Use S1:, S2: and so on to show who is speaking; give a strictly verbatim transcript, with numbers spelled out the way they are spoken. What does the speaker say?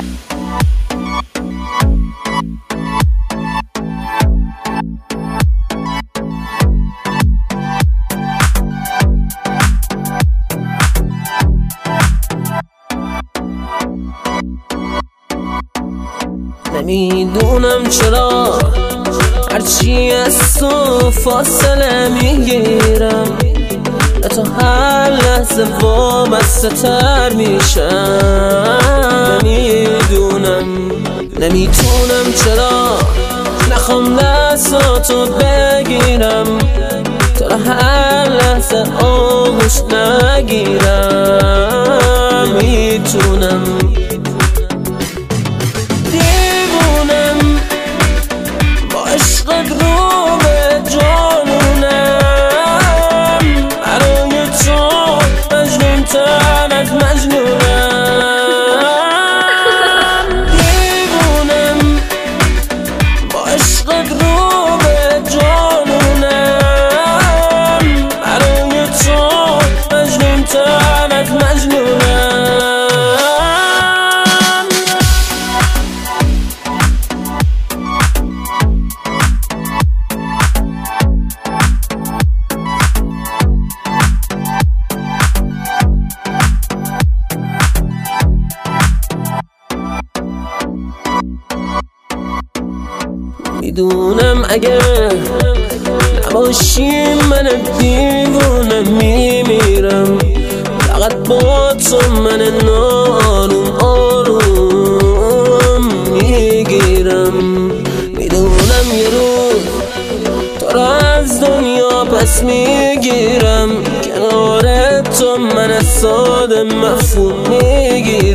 S1: نمیدونم چرا هرچی از تو فاصله میگیرم، تو هر لحظه وابسته تر میشم. نمیدونم نمیتونم چرا نخوام دستاتو بگیرم، تو را هر لحظه آغوش نگیرم. میتونم میدونم اگر نباشی من دیوونه میمیرم، فقط با تو من نارون آروم میگیرم. میدونم یه روز تو را از دنیا پس میگیرم، کنار تو من ساده مفهوم میگیرم.